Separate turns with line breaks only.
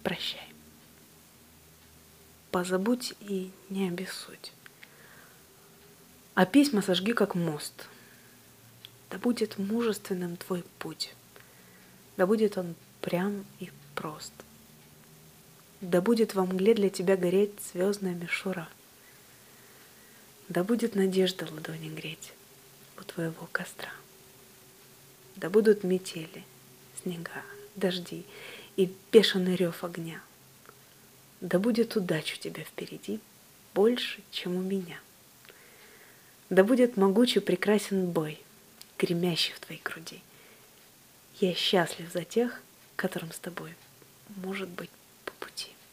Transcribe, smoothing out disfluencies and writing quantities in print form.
прощай. Позабудь и не обессудь. А письма сожги как мост. Да будет мужественным твой путь. Да будет он прям и прост. Да будет во мгле для тебя гореть звездная мишура. Да будет надежда ладони греть у твоего костра. Да будут метели, снега, дожди и бешеный рев огня. Да будет удача у тебя впереди больше, чем у меня. Да будет могучий прекрасен бой, гремящий в твоей груди. Я счастлив за тех, которым с тобой может быть по пути.